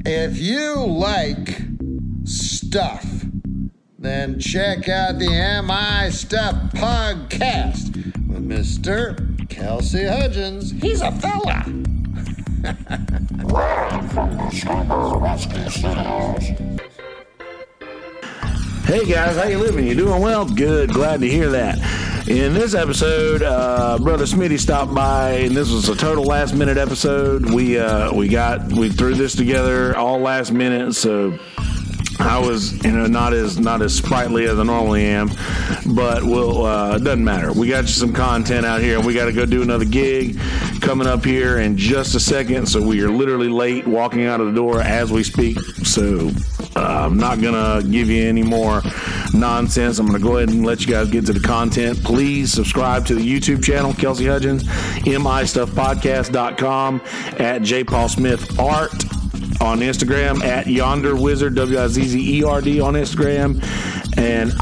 If you like stuff, then check out the MI Stuff podcast with Mr. Kelsey Hudgens. He's a fella. Live from the Scramble Rescue Studios. Hey guys, how you living? You doing well? Good, glad to hear that. In this episode, Brother Smitty stopped by, and this was a total last minute episode. We threw this together all last minute, so I was, not as sprightly as I normally am, but it doesn't matter. We got you some content out here, and we got to go do another gig coming up here in just a second. So we are literally late walking out of the door as we speak. So I'm not gonna give you any more nonsense. I'm gonna go ahead and let you guys get to the content. Please subscribe to the YouTube channel, Kelsey Hudgens, mistuffpodcast.com, at jpaulsmithart on Instagram, at Yonder Wizard, WIZZERD on Instagram, and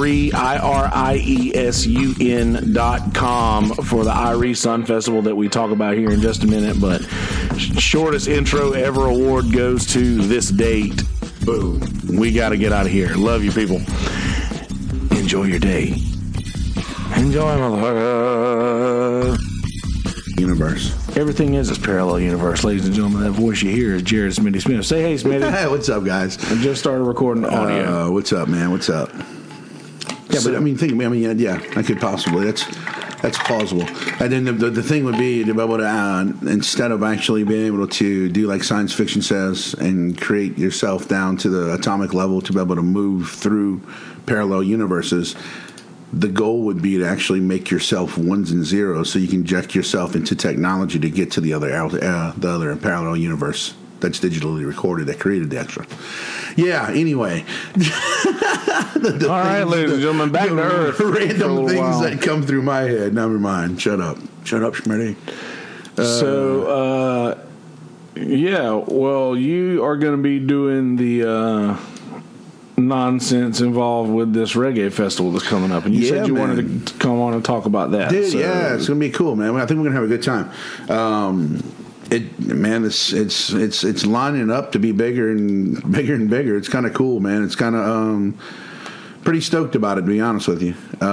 IRiesun.com for the Irie Sun Festival that we talk about here in just a minute. But shortest intro ever award goes to this date. Boom. We got to get out of here. Love you, people. Enjoy your day. Enjoy, motherfucker. Universe. Everything is this parallel universe, ladies and gentlemen. That voice you hear is Jared Smitty Smith. Say hey, Smitty. Hey, what's up, guys? I just started recording the audio. What's up, man? What's up? Yeah, So- but yeah, I could possibly. That's plausible. And then the thing would be to be able to, instead of actually being able to do like science fiction says and create yourself down to the atomic level to be able to move through parallel universes, the goal would be to actually make yourself ones and zeros so you can inject yourself into technology to get to the other parallel universe that's digitally recorded that created the extra. Yeah, anyway. All right, ladies and gentlemen, back to Earth. Random things that come through my head. Never mind. Shut up, Schmitty. You are going to be doing the nonsense involved with this reggae festival that's coming up, and you said you wanted to come on and talk about that. Dude, yeah, it's gonna be cool, man. I think we're gonna have a good time. It's lining up to be bigger and bigger. It's kind of cool, man. It's kind of pretty stoked about it, to be honest with you.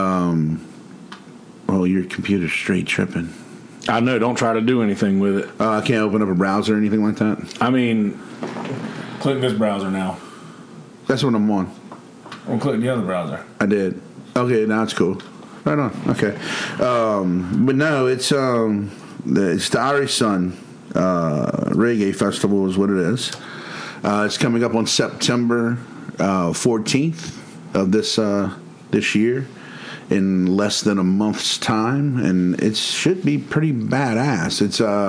Your computer's straight tripping. I know. Don't try to do anything with it. I can't open up a browser or anything like that. I mean, click this browser now. That's what I'm on. Or click the other browser. I did. Okay, now it's cool. Right on. Okay, but no, it's the Irish Sun Reggae Festival is what it is. It's coming up on September 14th of this year, in less than a month's time, and it should be pretty badass.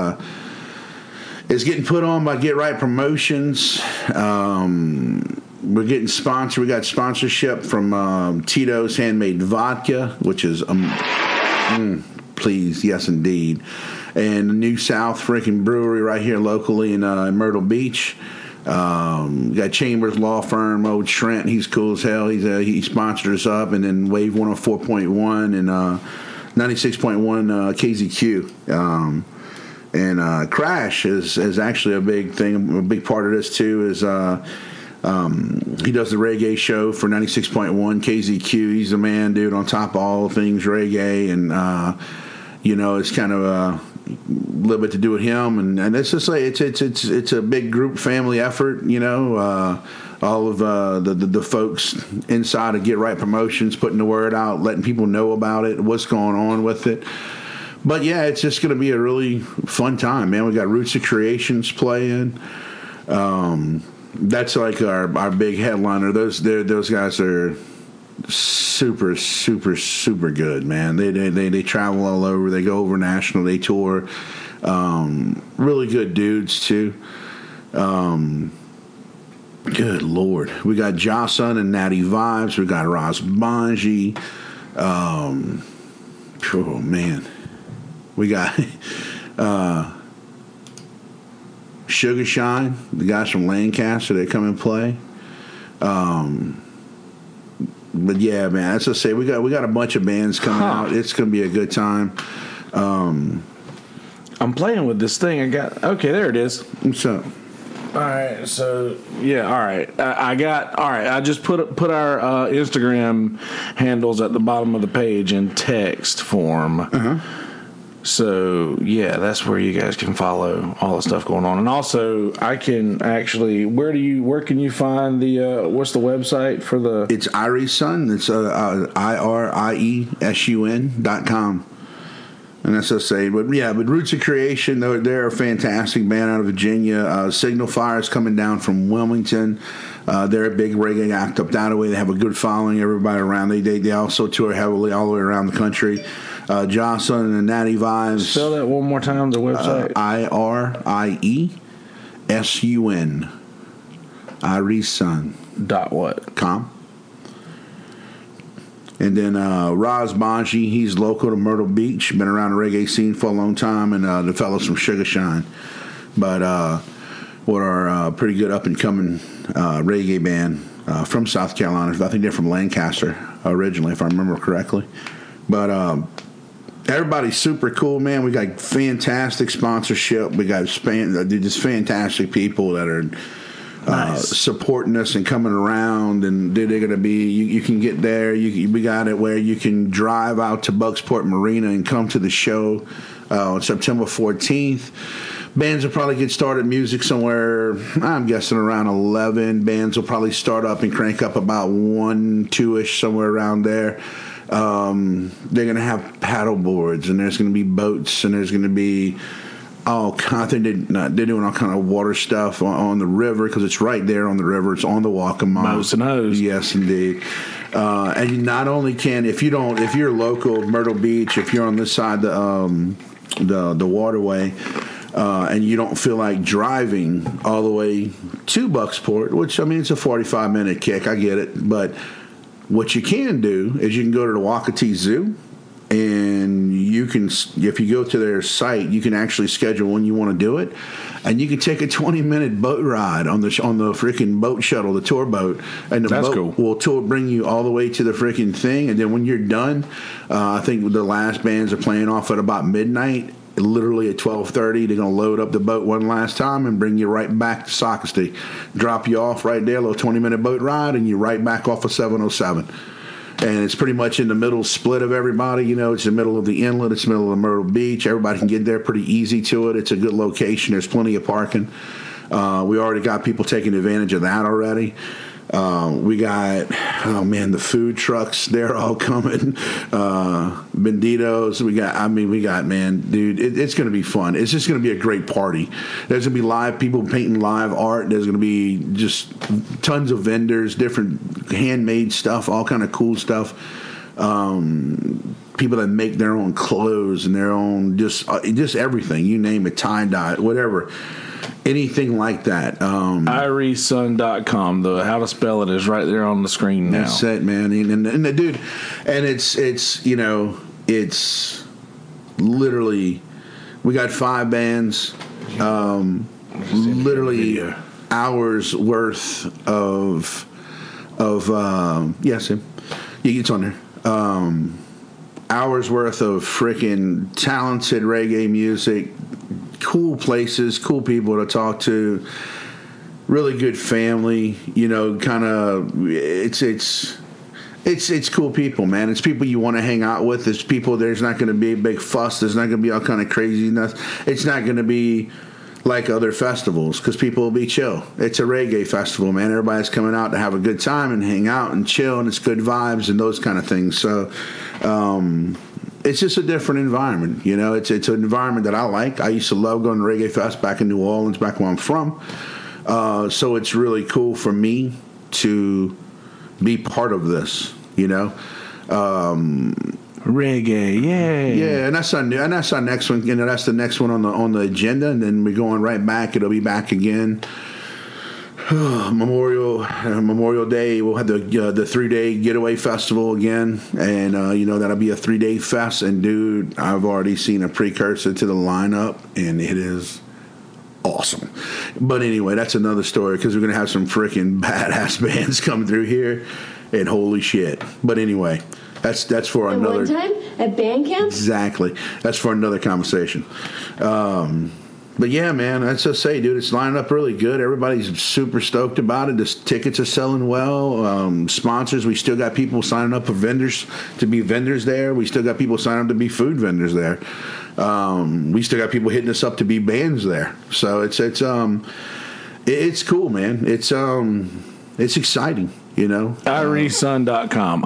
It's getting put on by Get Right Promotions. We're getting sponsored. We got sponsorship from Tito's Handmade Vodka, which is please, yes, indeed. And the New South freaking brewery right here locally in Myrtle Beach. Got Chambers Law Firm, old Trent. He's cool as hell. He sponsored us up, and then Wave 104.1 and 96.1 KZQ. And Crash is actually a big thing. A big part of this too is. He does the reggae show for 96.1 KZQ. He's the man, dude, on top of all things reggae, and it's kind of a little bit to do with him, and it's just like it's a big group family effort. All of the folks inside of Get Right Promotions putting the word out, letting people know about it, what's going on with it. But yeah, it's just going to be a really fun time, man. We got Roots of Creations playing. That's like our big headliner. Those guys are super, super, super good, man. They travel all over. They go over national. They tour. Really good dudes too. Good Lord, we got Jocelyn and Natty Vibes. We got Ross Bonji. Oh man, we got. Sugar Shine, the guys from Lancaster, they come and play. But yeah, man, as I say, we got a bunch of bands coming out. It's gonna be a good time. I'm playing with this thing. Okay, there it is. What's up? All right, so yeah, all right. I just put our Instagram handles at the bottom of the page in text form. Uh-huh. So yeah, that's where you guys can follow all the stuff going on. And also, I can actually where can you find the what's the website for the? It's Iriesun. It's IRIESUN.com. And that's what I say. But Roots of Creation, they're a fantastic band out of Virginia. Signal Fire is coming down from Wilmington. They're a big reggae act up that way. They have a good following, everybody around. They also tour heavily all the way around the country. Jocelyn and Natty Vibes. Spell that one more time, the website. IRIESUN. Iriesun. .what? .com. And then Roz Bonji, he's local to Myrtle Beach, been around the reggae scene for a long time, and the fellows from Sugar Shine. But what are pretty good up-and-coming reggae band from South Carolina. I think they're from Lancaster originally, if I remember correctly. But everybody's super cool, man. We got fantastic sponsorship. We got just fantastic people that are supporting us and coming around, and they're going to be. You can get there. We got it where you can drive out to Bucksport Marina and come to the show on September 14th. Bands will probably get started music somewhere, I'm guessing around 11. Bands will probably start up and crank up about 1, 2-ish, somewhere around there. They're going to have paddle boards, and there's going to be boats, and there's going to be I think they're doing all kind of water stuff on the river, because it's right there on the river. It's on the Waccamaw. Mo's and O's. Yes, indeed. And you not only can, if you're local, Myrtle Beach, if you're on this side the waterway, and you don't feel like driving all the way to Bucksport, which, I mean, it's a 45-minute kick. I get it. But what you can do is you can go to the Wakatee Zoo, and you can, if you go to their site, you can actually schedule when you want to do it, and you can take a 20-minute boat ride on the freaking boat shuttle, the tour boat, and the boat will bring you all the way to the freaking thing. And then when you're done, I think the last bands are playing off at about midnight. Literally at 12:30, they're gonna load up the boat one last time and bring you right back to Socastee, drop you off right there, a little 20-minute boat ride, and you're right back off of 707. And it's pretty much in the middle split of everybody. It's in the middle of the inlet. It's the middle of the Myrtle Beach. Everybody can get there pretty easy to it. It's a good location. There's plenty of parking. We already got people taking advantage of that already. We got, the food trucks. They're all coming. Benditos. We got, man, dude, it's going to be fun. It's just going to be a great party. There's going to be live people painting live art. There's going to be just tons of vendors, different handmade stuff, all kind of cool stuff. People that make their own clothes and their own, just everything. You name it, tie-dye, whatever. Anything like that. Iriesun.com. How to spell it is right there on the screen now. That's it, man. And the dude, and it's literally, we got 5 bands, literally hours worth of yes, it's on there. Hours worth of freaking talented reggae music. Cool places, cool people to talk to, really good family. Kind of, it's cool people, man. It's people you want to hang out with. It's people. There's not going to be a big fuss. There's not going to be all kind of craziness. It's not going to be like other festivals, because people will be chill. It's a reggae festival, man. Everybody's coming out to have a good time and hang out and chill, and it's good vibes and those kind of things. So. It's just a different environment, It's an environment that I like. I used to love going to Reggae Fest back in New Orleans, back where I'm from. So it's really cool for me to be part of this, Reggae, yay! Yeah, and that's our next one. That's the next one on the agenda, and then we're going right back. It'll be back again. Memorial Day, we'll have the 3-day getaway festival again, and that'll be a 3-day fest. And dude, I've already seen a precursor to the lineup, and it is awesome. But anyway, that's another story, because we're gonna have some freaking badass bands come through here, and holy shit. But anyway, that's for another one time at band camp. Exactly, that's for another conversation. But yeah, man, that's just say, dude, it's lining up really good. Everybody's super stoked about it. The tickets are selling well. Sponsors, we still got people signing up for vendors to be vendors there. We still got people signing up to be food vendors there. We still got people hitting us up to be bands there. So it's cool, man. It's exciting. You know, IrieSun.com,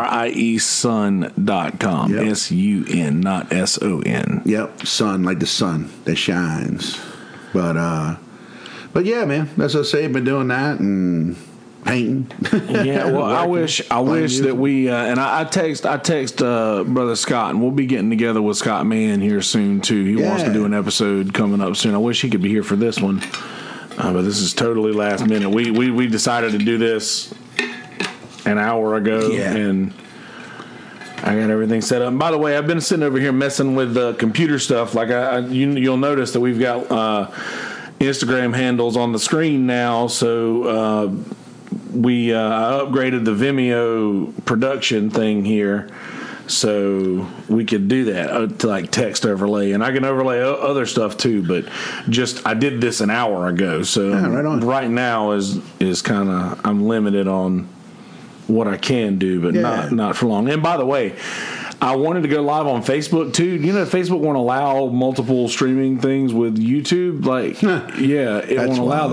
IRIESun.com, Yep. SUN, not SON. Yep, sun like the sun that shines. But yeah, man, that's what I say. Been doing that and painting. Yeah, well, I wish that we and I text Brother Scott, and we'll be getting together with Scott Mann here soon too. He wants to do an episode coming up soon. I wish he could be here for this one, but this is totally last minute. We decided to do this an hour ago, and I got everything set up. And by the way, I've been sitting over here messing with computer stuff. Like you'll notice that we've got Instagram handles on the screen now. So I upgraded the Vimeo production thing here, so we could do that to like text overlay, and I can overlay other stuff too. But I did this an hour ago, so right now is kind of I'm limited on what I can do, but not for long. And by the way, I wanted to go live on Facebook too. You know, Facebook won't allow multiple streaming things with YouTube. Like, it won't allow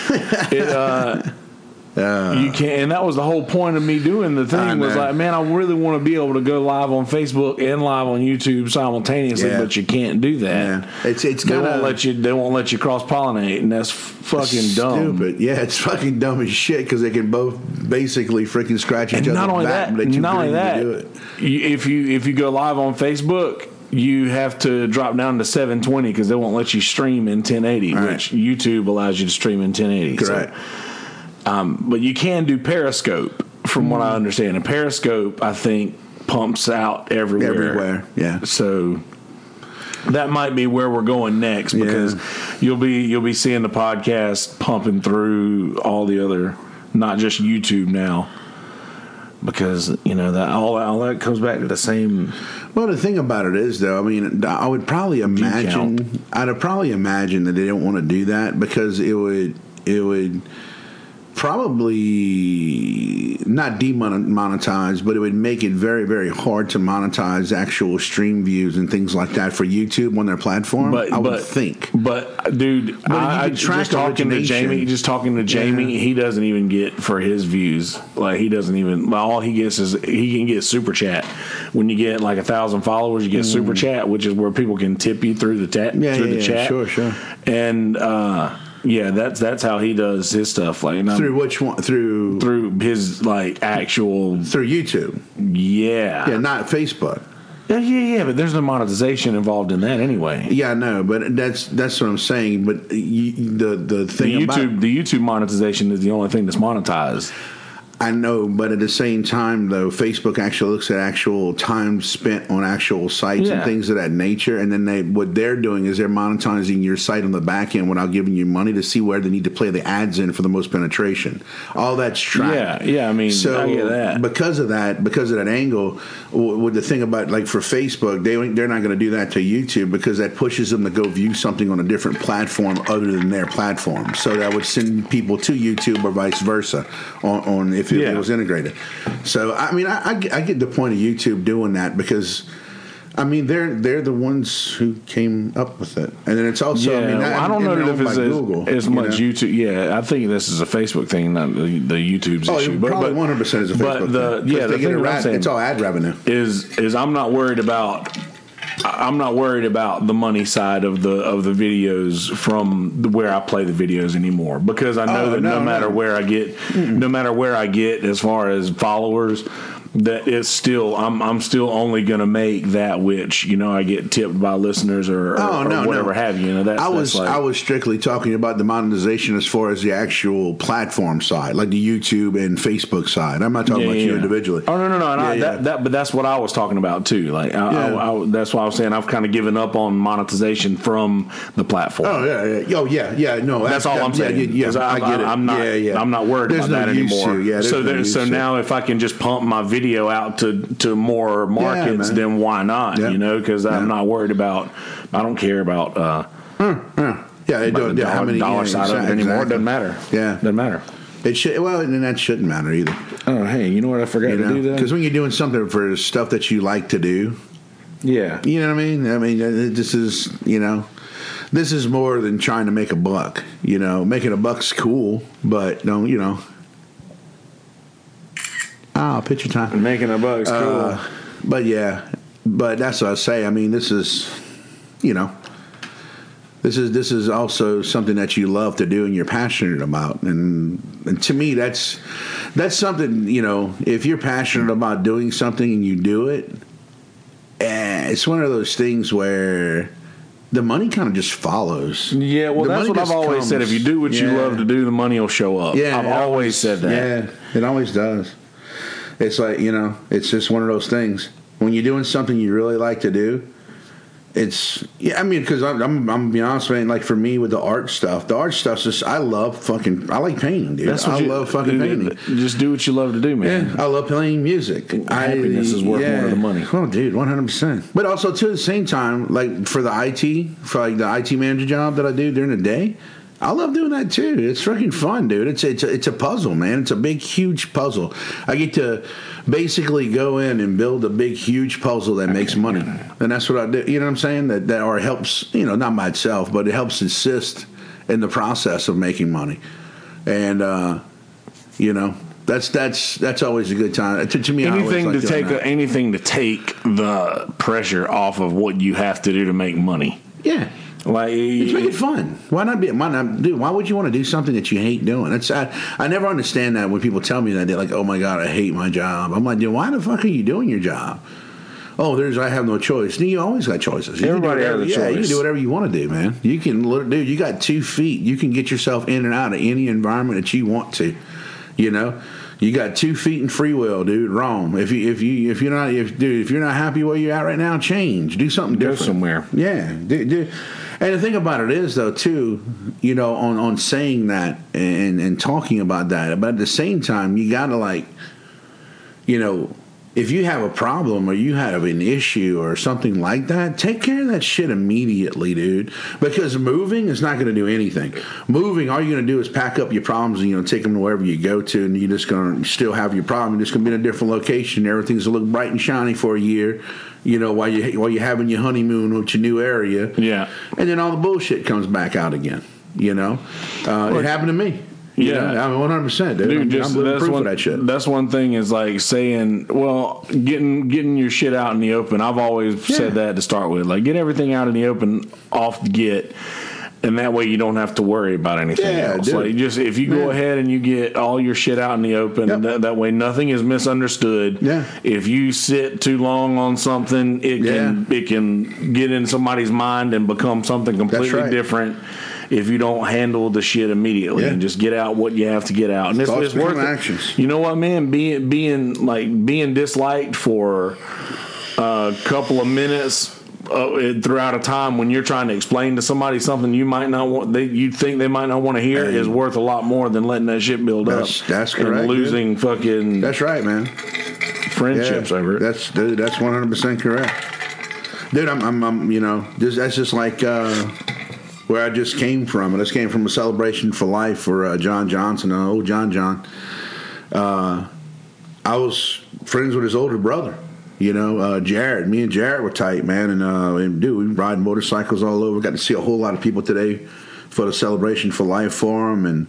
that. You can't, and that was the whole point of me doing the thing. Was like, man, I really want to be able to go live on Facebook and live on YouTube simultaneously, but you can't do that. It's they won't let you cross pollinate, and that's fucking dumb. Stupid. Yeah, it's fucking dumb as shit because they can both basically freaking scratch each other's back. Not only that, if you go live on Facebook, you have to drop down to 720 because they won't let you stream in 1080, which YouTube allows you to stream in 1080. Correct. But you can do Periscope, from what I understand. And Periscope, I think, pumps out everywhere. Yeah. So that might be where we're going next, because you'll be seeing the podcast pumping through all the other, not just YouTube now, because you know that all that comes back to the same. Well, the thing about it is, though, I mean, I would probably imagine that they don't want to do that because it would probably not demonetize, but it would make it very, very hard to monetize actual stream views and things like that for YouTube on their platform. I would think. But dude, just talking to Jamie, he doesn't even get for his views. Like he doesn't even. All he gets is he can get super chat. When you get like 1,000 followers, you get super chat, which is where people can tip you through the chat. Sure. And that's how he does his stuff. Like through which one? Through his like actual through YouTube. Yeah, not Facebook. Yeah, but there's no monetization involved in that anyway. Yeah, I know, but that's what I'm saying. But the thing the YouTube monetization is the only thing that's monetized. I know, but at the same time, though, Facebook actually looks at actual time spent on actual sites and things of that nature, and then what they're doing is they're monetizing your site on the back end without giving you money to see where they need to play the ads in for the most penetration. All that's tracked. Yeah. I mean, so I get that. Because of that angle, with the thing about like for Facebook, they're not going to do that to YouTube because that pushes them to go view something on a different platform other than their platform. So that would send people to YouTube or vice versa on if it was integrated. So I mean, I get the point of YouTube doing that because I mean they're the ones who came up with it, and then it's also I don't know if it's Google, as much YouTube. Yeah, I think this is a Facebook thing, not the YouTube's issue. But probably 100% is a Facebook thing. The thing I'm saying, it's all ad revenue. Is I'm not worried about the money side of the videos from where I play the videos anymore, because I know no matter where I get as far as followers, that it's still I'm still only going to make that which I get tipped by listeners or whatever have you. I was strictly talking about the monetization as far as the actual platform side, like the YouTube and Facebook side. I'm not talking about you individually. Oh no. But that's what I was talking about too. Like that's why I was saying I've kind of given up on monetization from the platform. No, that's all I'm saying. I get it. I'm not worried about that anymore. So now if I can just pump my video out to more markets, then why not? Because I'm not worried about. I don't care about. Yeah, they don't. The How many dollar side of it anymore? It doesn't matter. Yeah, doesn't matter. It should. Well, and that shouldn't matter either. Oh, hey, you know what I forgot to do though? Because when you're doing something for stuff that you like to do, yeah, you know what I mean. I mean, this is this is more than trying to make a buck. Making a buck's cool, but no, picture time. Making a buck's cool. But that's what I say. I mean, this is, this is also something that you love to do and you're passionate about, and to me, that's something. If you're passionate about doing something and you do it, it's one of those things where the money kind of just follows. Yeah, well, that's what I've always said. If you do what you love to do, the money will show up. Yeah, I've always said that. Yeah, it always does. It's like, it's just one of those things. When you're doing something you really like to do, because I'm gonna be honest, man, like for me with the art stuff's just, I like painting, dude. I love fucking painting. Just do what you love to do, man. Yeah, I love playing music. Happiness is worth more than the money. Oh, dude, 100%. But also, too, at the same time, like for the IT manager job that I do during the day, I love doing that too. It's freaking fun, dude. It's a puzzle, man. It's a big, huge puzzle. I get to basically go in and build a big, huge puzzle that makes money, and that's what I do. You know what I'm saying? That or helps. Not myself, but it helps assist in the process of making money. And that's always a good time. To me, anything to take the pressure off of what you have to do to make money. Yeah. Like, it's making fun. Why not, dude? Why would you want to do something that you hate doing? I never understand that when people tell me that. They're like, "Oh my god, I hate my job." I'm like, dude, why the fuck are you doing your job? Oh, I have no choice. You always got choices. Everybody has a choice. Yeah, you can do whatever you want to do, man. You can, dude. You got 2 feet. You can get yourself in and out of any environment that you want to. You got 2 feet in free will, dude. Roam. If you're not happy where you're at right now, change. Do something different. Go somewhere. Yeah, dude. And the thing about it is, though, too, on saying that and talking about that, but at the same time, you got to, if you have a problem or you have an issue or something like that, take care of that shit immediately, dude. Because moving is not going to do anything. Moving, all you're going to do is pack up your problems and, take them to wherever you go to, and you're just going to still have your problem. You're just going to be in a different location. Everything's going to look bright and shiny for a year. While you're having your honeymoon with your new area. Yeah. And then all the bullshit comes back out again. It happened to me. Yeah. I mean, 100%, dude. I'm living proof of that shit. That's one thing is like saying, well, getting your shit out in the open. I've always said that to start with. Like, get everything out in the open off the get. And that way you don't have to worry about anything else. Dude. Like if you go ahead and you get all your shit out in the open, that way nothing is misunderstood. Yeah. If you sit too long on something, it can get in somebody's mind and become something completely different. If you don't handle the shit immediately and just get out what you have to get out, and it's worth it. You know what, man? Being disliked for a couple of minutes. Throughout a time when you're trying to explain to somebody something you might not want, you think they might not want to hear, is worth a lot more than letting that shit build up. That's correct. And losing fucking. That's right, man. Friendships over it. That's 100% correct, dude. I'm that's just like where I just came from. I just came from a celebration for life for John Johnson, old John. I was friends with his older brother. Jared. Me and Jared were tight, man, and dude, we ride motorcycles all over. Got to see a whole lot of people today for the celebration for life for him, and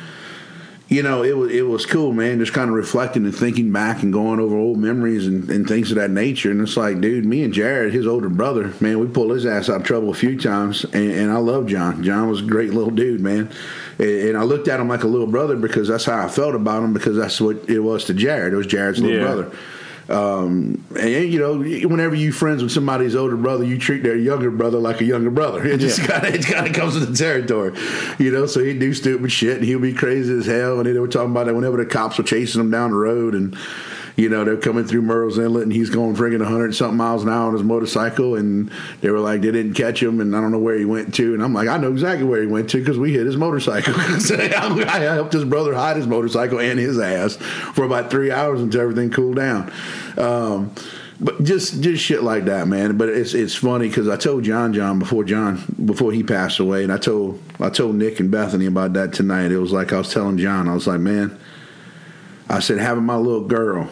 it was cool, man. Just kind of reflecting and thinking back and going over old memories and things of that nature. And it's like, dude, me and Jared, his older brother, man, we pulled his ass out of trouble a few times, and I love John. John was a great little dude, man. And I looked at him like a little brother because that's how I felt about him, because that's what it was to Jared. It was Jared's little brother. And whenever you friends with somebody's older brother, you treat their younger brother like a younger brother. It just kind of comes with the territory, So he'd do stupid shit and he'll be crazy as hell. And they were talking about that whenever the cops were chasing him down the road, and they're coming through Murrells Inlet, and he's going friggin' 100-something miles an hour on his motorcycle, and they were like, they didn't catch him, and I don't know where he went to. And I'm like, I know exactly where he went to because we hit his motorcycle. So I helped his brother hide his motorcycle and his ass for about 3 hours until everything cooled down. But just shit like that, man. But it's funny because I told John before he passed away, and I told Nick and Bethany about that tonight. It was like I was telling John, I was like, man, I said, having my little girl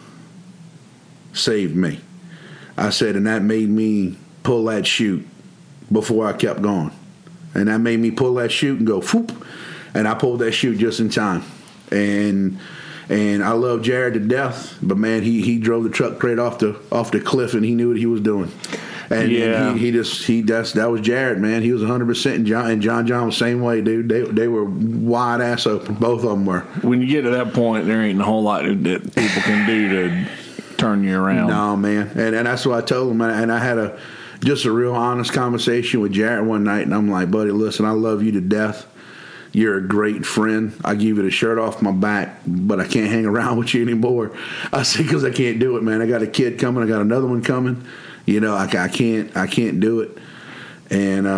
saved me. I said, and that made me pull that chute before I kept going. And that made me pull that chute and go, whoop. And I pulled that chute just in time. And I love Jared to death, but man, he drove the truck straight off the cliff, and he knew what he was doing. And that was Jared, man. He was 100%, and John was the same way, dude. They were wide ass open. Both of them were. When you get to that point, there ain't a whole lot that people can do to turn you around. No, man, and that's what I told him. And I had just a real honest conversation with Jared one night, and I'm like, buddy, listen, I love you to death. You're a great friend. I give you the shirt off my back, but I can't hang around with you anymore. I said, because I can't do it, man. I got a kid coming. I got another one coming. You know, I can't do it. And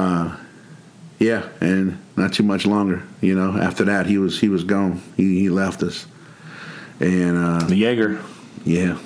and not too much longer. You know, after that, he was gone. He left us. And the Jaeger. Yeah.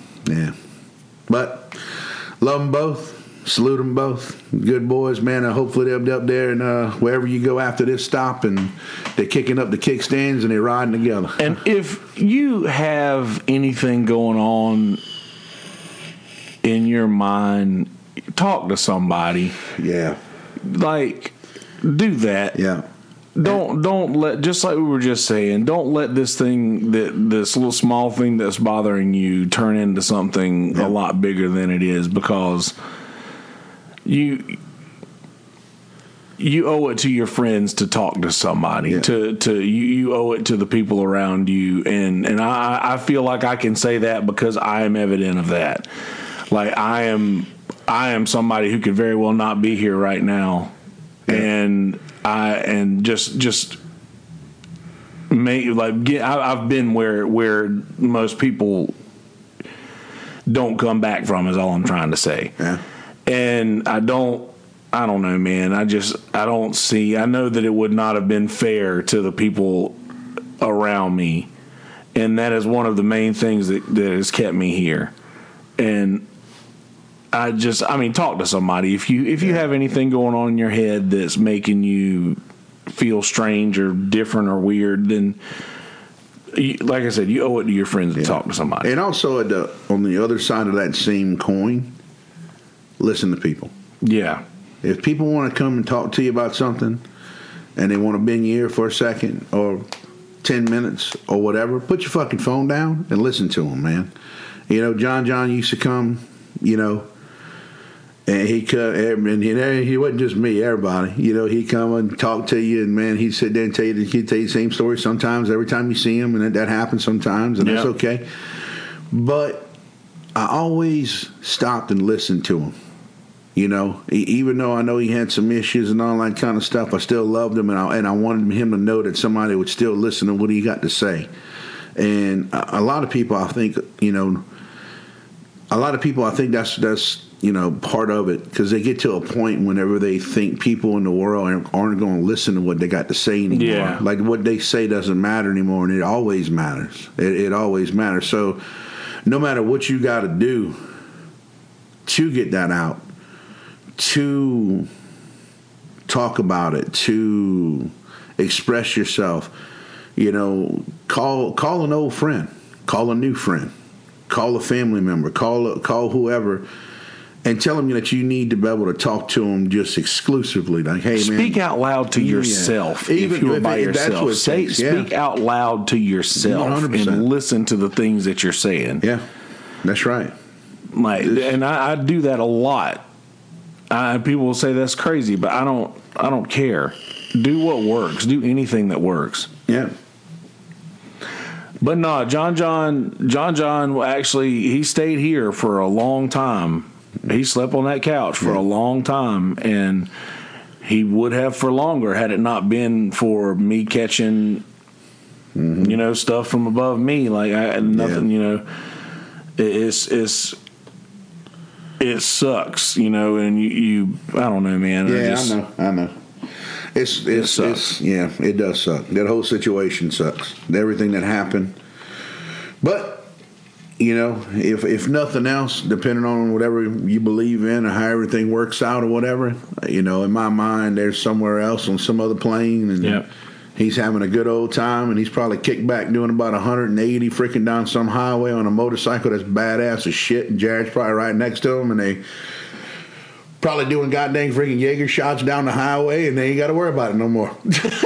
But love them both. Salute them both. Good boys, man. Hopefully they'll be up there and wherever you go after this stop, and they're kicking up the kickstands and they're riding together. And if you have anything going on in your mind, talk to somebody. Yeah. Like, do that. Yeah. Don't let, just like we were just saying, don't let this little small thing that's bothering you turn into something a lot bigger than it is, because you owe it to your friends to talk to somebody. You owe it to the people around you, and I feel like I can say that because I am evident of that. Like, I am somebody who could very well not be here right now, and just make, like, I've been where most people don't come back from, is all I'm trying to say. Yeah. And I don't know, man. I know that it would not have been fair to the people around me. And that is one of the main things that has kept me here. And talk to somebody. If you have anything going on in your head that's making you feel strange or different or weird, then, like I said, you owe it to your friends to talk to somebody. And also on the other side of that same coin, listen to people. Yeah. If people want to come and talk to you about something, and they want to bend your ear for a second or 10 minutes or whatever, put your fucking phone down and listen to them, man. You know, John used to come, you know, and he wasn't just me, everybody. You know, he'd come and talk to you, and man, he'd sit there and he'd tell you the same story sometimes every time you see him, and that happens sometimes, and that's okay. But I always stopped and listened to him. You know, even though I know he had some issues and all that kind of stuff, I still loved him, and I wanted him to know that somebody would still listen to what he got to say. And a lot of people, I think, that's you know, part of it, because they get to a point whenever they think people in the world aren't going to listen to what they got to say anymore. Yeah. Like, what they say doesn't matter anymore, and it always matters. It always matters. So no matter what you got to do to get that out, to talk about it, to express yourself, you know, call an old friend, call a new friend, call a family member, call whoever, and tell them that you need to be able to talk to them just exclusively. Like, hey, man, speak out loud to yourself. Even if you're by yourself, speak out loud to yourself 100%. And listen to the things that you're saying. Yeah, that's right. And I do that a lot. People will say that's crazy, but I don't care. Do what works. Do anything that works. Yeah. But no, John actually, he stayed here for a long time. He slept on that couch for a long time, and he would have for longer had it not been for me catching, you know, stuff from above me. Like, nothing, you know, it sucks, you know, and you I don't know, man. I know. It sucks. It does suck. That whole situation sucks. Everything that happened. But you know, if nothing else, depending on whatever you believe in or how everything works out or whatever, you know, in my mind, there's somewhere else on some other plane, and he's having a good old time, and he's probably kicked back doing about 180 freaking down some highway on a motorcycle that's badass as shit, and Jared's probably right next to him, and they probably doing goddamn freaking Jaeger shots down the highway, and they ain't got to worry about it no more.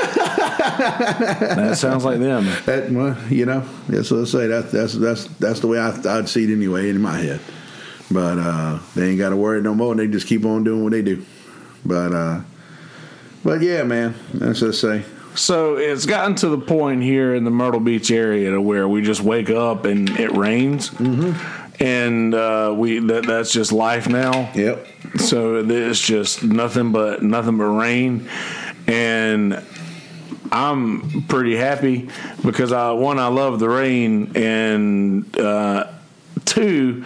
That sounds like them. Well, you know, that's what I say. That's the way I'd see it anyway in my head. But they ain't got to worry no more, and they just keep on doing what they do. But yeah, man, that's what I say. So it's gotten to the point here in the Myrtle Beach area to where we just wake up and it rains. Mm-hmm. And that's just life now. Yep. So it's just nothing but rain, and I'm pretty happy because one, I love the rain, and two,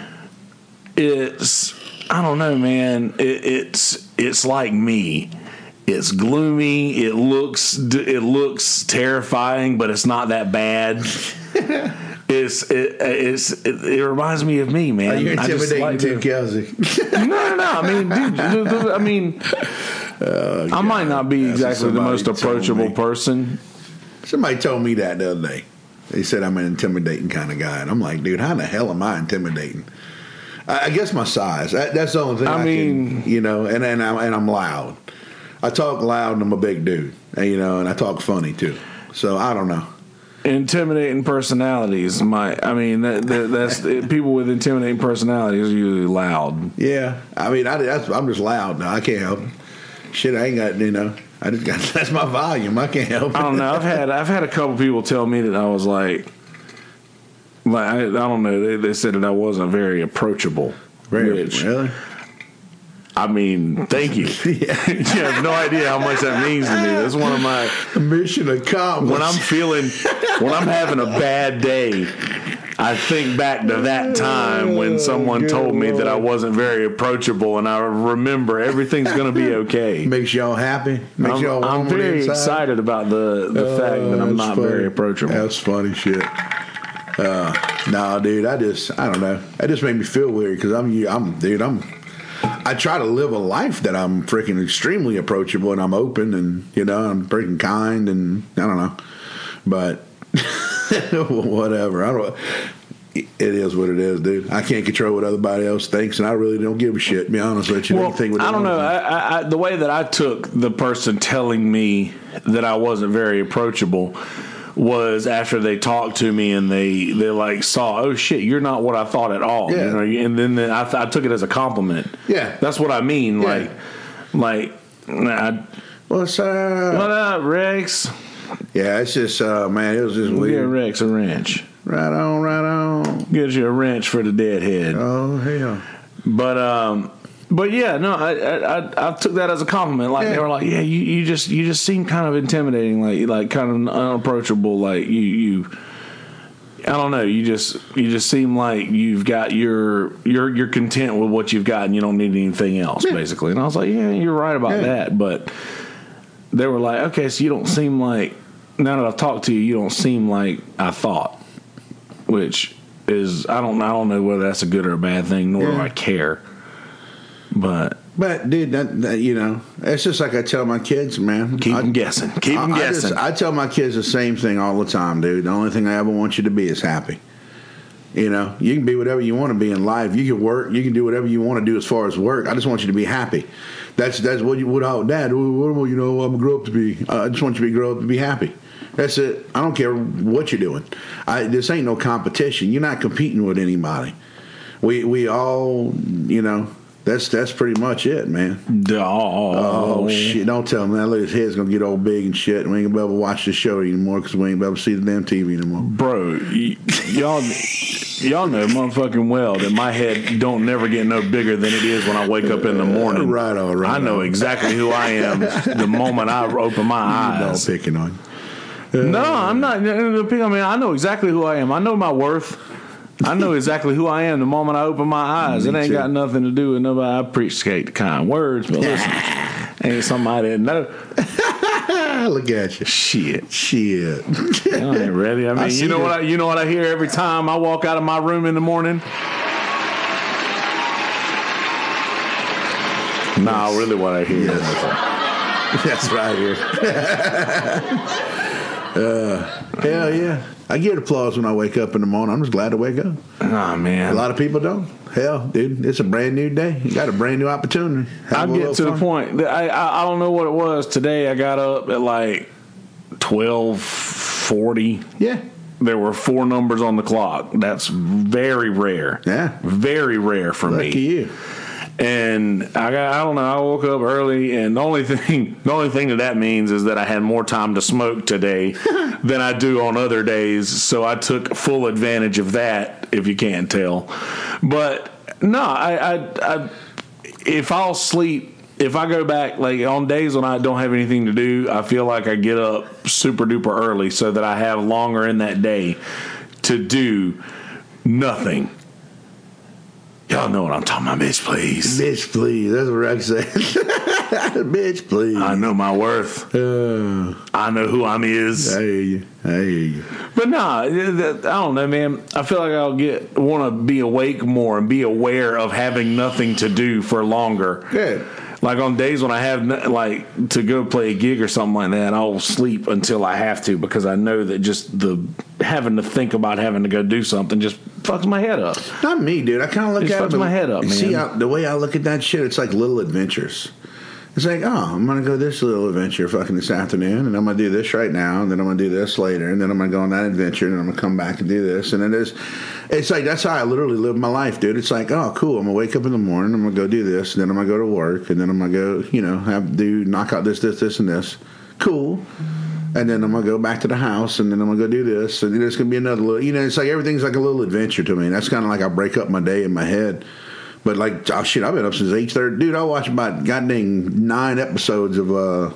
it's, I don't know, man. It's like me. It's gloomy. It looks terrifying, but it's not that bad. It reminds me of me, man. You're intimidating Tim Kelsey. No. I mean, dude. I might not be exactly the most approachable person. Somebody told me that the other day. They said I'm an intimidating kind of guy, and I'm like, dude, how the hell am I intimidating? I guess my size. That's the only thing. I mean, can, you know, and I'm loud. I talk loud, and I'm a big dude, and, you know, and I talk funny too. So I don't know. Intimidating personalities. That's people with intimidating personalities are usually loud. Yeah, I mean, I'm just loud now. I can't help it. Shit, I ain't got, you know. I just got, that's my volume. I can't help it. I don't know. I've had a couple people tell me that I was like I don't know. They said that I wasn't very approachable. Really? I mean, thank you. You have no idea how much that means to me. That's one of my mission accomplished. When I'm having a bad day, I think back to that time when someone told me that I wasn't very approachable, and I remember everything's going to be okay. Makes y'all happy. Makes y'all warm. I'm very excited about the fact that I'm not very approachable. That's funny shit. No, dude, I don't know. That just made me feel weird because I try to live a life that I'm freaking extremely approachable, and I'm open, and, you know, I'm freaking kind, and I don't know, but whatever. It is what it is, dude. I can't control what everybody else thinks, and I really don't give a shit, to be honest with you. Well, I don't know. I the way that I took the person telling me that I wasn't very approachable was after they talked to me and they like saw, oh shit, you're not what I thought at all. Yeah. You know, and then I took it as a compliment. Yeah, that's what I mean. Yeah. What's up? What up, Rex? Yeah, it's just man, it was just weird. Get Rex a wrench. Right on. Get you a wrench for the deadhead. Oh hell. But yeah, no, I took that as a compliment. Like, they were like, yeah, you just seem kind of intimidating, like kind of unapproachable. Like you I don't know. You just seem like you're content with what you've got and you don't need anything else, basically. And I was like, yeah, you're right about that. But they were like, okay, so you don't seem like, now that I've talked to you, you don't seem like I thought, which is, I don't know whether that's a good or a bad thing, nor do I care. But dude, that you know, it's just like I tell my kids, man. Keep them guessing. I tell my kids the same thing all the time, dude. The only thing I ever want you to be is happy. You know, you can be whatever you want to be in life. You can work. You can do whatever you want to do as far as work. I just want you to be happy. That's what you would. Oh, Dad, what you know, I'm grow up to be. I just want you to grow up to be happy. That's it. I don't care what you're doing. This ain't no competition. You're not competing with anybody. We all, you know. That's pretty much it, man. Oh shit! Don't tell him that. Look, his head's gonna get all big and shit. And we ain't gonna be able to watch the show anymore because we ain't gonna be able to see the damn TV anymore. Bro, y'all know motherfucking well that my head don't never get no bigger than it is when I wake up in the morning. Right on. I know exactly who I am the moment I open my eyes. No picking on you. No, I'm not picking on me. I know exactly who I am. I know my worth. I know exactly who I am the moment I open my eyes. It ain't got nothing to do with nobody. I appreciate the kind words, but listen, ain't somebody that know. Look at you. Shit. I ain't ready. I mean, you know what I hear every time I walk out of my room in the morning? Nah, really what I hear. That's right here. Hell yeah. I get applause when I wake up in the morning. I'm just glad to wake up. Oh, man. A lot of people don't. Hell, dude, it's a brand new day. You got a brand new opportunity. I'll get to the point. That I don't know what it was. Today I got up at like 12:40. Yeah. There were 4 numbers on the clock. That's very rare. Yeah. Very rare for me. Lucky you. And I don't know. I woke up early, and the only thing that means is that I had more time to smoke today than I do on other days. So I took full advantage of that, if you can't tell. But no, I if I'll sleep, if I go back like on days when I don't have anything to do, I feel like I get up super duper early so that I have longer in that day to do nothing. Y'all know what I'm talking about, bitch, please. Bitch, please. That's what Rex said. Bitch, please. I know my worth. I know who I'm is. I hear you. But nah, I don't know, man. I feel like I'll want to be awake more and be aware of having nothing to do for longer. Good. Like on days when I have like to go play a gig or something like that, I'll sleep until I have to because I know that just the having to think about having to go do something just fucks my head up. Not me, dude. I kind of look at it. Fucks my head up, man. See, the way I look at that shit, it's like little adventures. It's like, oh, I'm going to go this little adventure fucking this afternoon, and I'm going to do this right now, and then I'm going to do this later, and then I'm going to go on that adventure, and then I'm going to come back and do this. And it's like, that's how I literally live my life, dude. It's like, oh, cool, I'm going to wake up in the morning, I'm going to go do this, and then I'm going to go to work, and then I'm going to go, knock out this, and this. Cool. And then I'm going to go back to the house, and then I'm going to go do this, and then there's going to be another little, it's like everything's like a little adventure to me. And that's kind of like I break up my day in my head. But like, oh shit, I've been up since 8:30. Dude, I watched about goddamn 9 episodes of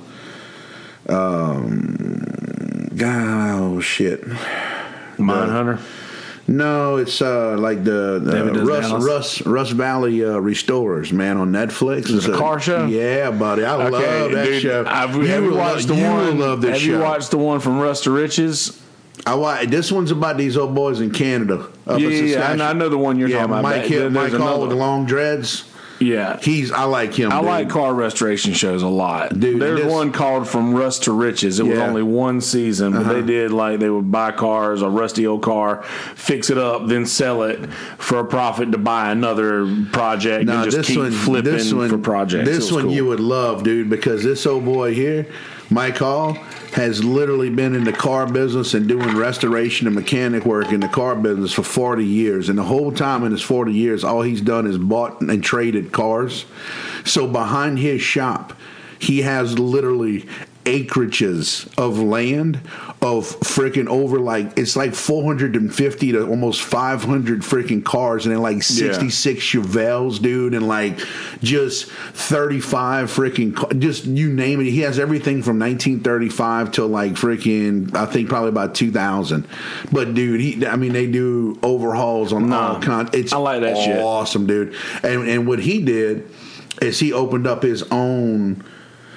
Mindhunter. No, it's like the Rust Valley Restorers, man, on Netflix. It's a car show? Yeah, buddy. I love that dude, show. Have you watched the one from Rust to Riches? This one's about these old boys in Canada. I know the one you're talking about. Mike Hall with the long dreads. Yeah, I like him. I like car restoration shows a lot. Dude, there's one called From Rust to Riches. It was only one season, but they did they would buy cars, a rusty old car, fix it up, then sell it for a profit to buy another project and just keep flipping for projects. This one you would love, dude, because this old boy here, Mike Hall, has literally been in the car business and doing restoration and mechanic work in the car business for 40 years. And the whole time in his 40 years, all he's done is bought and traded cars. So behind his shop, he has literally acreages of land of freaking over it's like 450 to almost 500 freaking cars, and then like 66 Chevelles, dude, and like just 35 freaking just you name it. He has everything from 1935 till like freaking I think probably about 2000. But dude, they do overhauls on all kinds. It's I like that shit. Awesome, dude. And what he did is he opened up his own.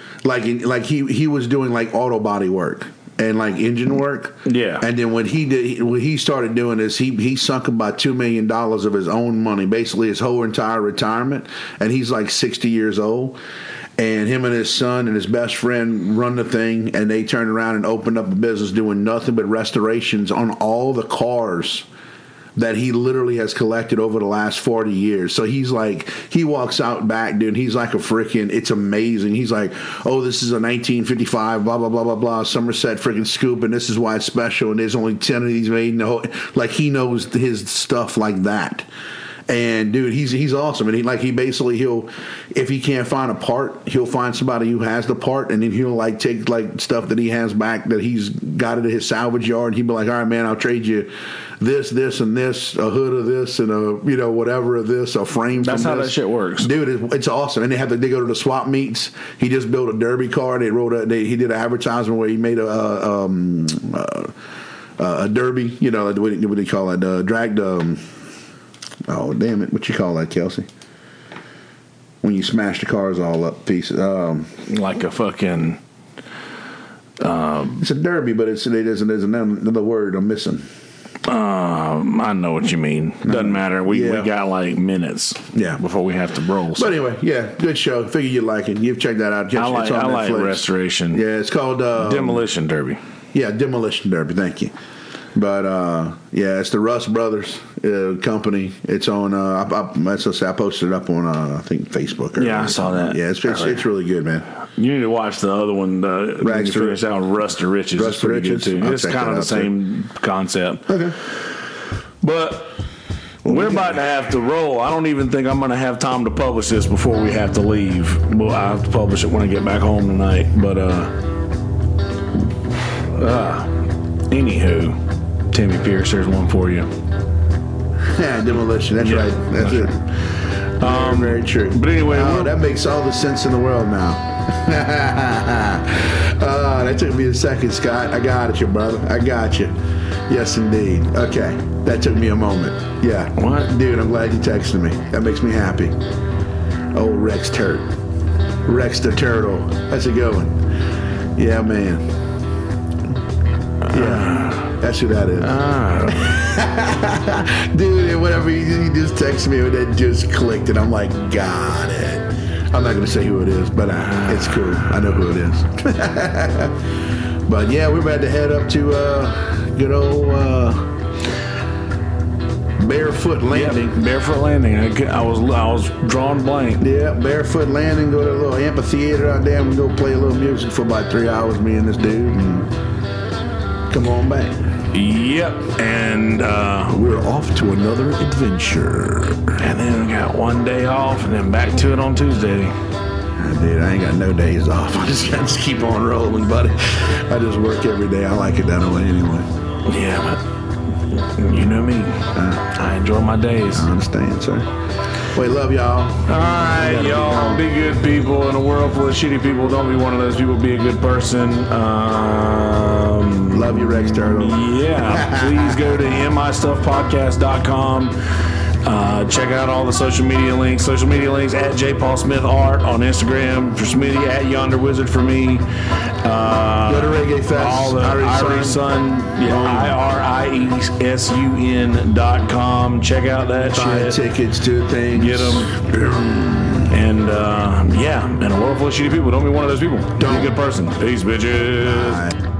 He was doing like auto body work and like engine work. Yeah. And then what he started doing is he sunk about $2 million of his own money, basically his whole entire retirement. And he's like 60 years old. And him and his son and his best friend run the thing, and they turned around and opened up a business doing nothing but restorations on all the cars that he literally has collected over the last 40 years. So he's like, he walks out back, dude, he's like a freaking, it's amazing. He's like, oh, this is a 1955, blah, blah, blah, blah, blah, Somerset freaking scoop, and this is why it's special, and there's only 10 of these made in the whole, like, he knows his stuff like that. And dude, he's awesome. And he basically if he can't find a part, he'll find somebody who has the part, and then he'll like take like stuff that he has back that he's got at his salvage yard. He'd be like, all right, man, I'll trade you this, and this, a hood of this, and a whatever of this, a frame. That's how that shit works, dude. It's awesome. And they go to the swap meets. He just built a derby car. He did an advertisement where he made a derby. What do they call it? Dragged. Oh, damn it. What you call that, Kelsey? When you smash the cars all up pieces. Like a fucking... It's a derby, but there's another word I'm missing. I know what you mean. Doesn't matter. We got like minutes. Before we have to roll. So. But anyway, good show. Figure you like it. You've checked that out. I like Restoration. Yeah, it's called Demolition Derby. Yeah, Demolition Derby. Thank you. But it's the Rust Brothers company. It's on. I posted it up on I think Facebook. I saw that. Yeah, it's really good, man. You need to watch the other one. Rags to Riches. Rust to Riches. Rust to Riches. Too. It's kind of the same concept. Okay. But we're about to have to roll. I don't even think I'm going to have time to publish this before we have to leave. Well, I have to publish it when I get back home tonight. But anywho. Timmy Pierce, there's one for you. Yeah, Demolition. That's right. That's it. Very true. But anyway, that makes all the sense in the world now. That took me a second, Scott. I got you, brother. I got you. Yes, indeed. Okay, that took me a moment. Yeah. What? Dude, I'm glad you texted me. That makes me happy. Old Rex the Turtle. That's a good one. Yeah, man. Yeah. That's who that is. Dude, whatever, you just texted me and that just clicked and I'm like, got it. I'm not going to say who it is, but it's cool. I know who it is. But yeah, we're about to head up to good old Barefoot Landing. Yeah, Barefoot Landing. I was drawing blank. Yeah, Barefoot Landing. Go to a little amphitheater out there and we go play a little music for about 3 hours, me and this dude, and come on back. Yep, and we're off to another adventure. And then we got one day off, and then back to it on Tuesday. Dude, I ain't got no days off. I just keep on rolling, buddy. I just work every day. I like it that way anyway. Yeah, but you know me. I enjoy my days. I understand, sir. We love y'all. All right, y'all. Be good people in a world full of shitty people. Don't be one of those people. Be a good person. Love you, Rex Turtle. Yeah. Please go to mistuffpodcast.com. Check out all the social media links. Social media links at JPaulSmithArt on Instagram. For Smitty, at Yonder Wizard for me. Go to Reggae Fest. All the IRieSun. IRIESUN.com. Check out that shit. Buy tickets to things. Get them. And in a world full of shitty people, don't be one of those people. Be a good person. Peace, bitches. Bye.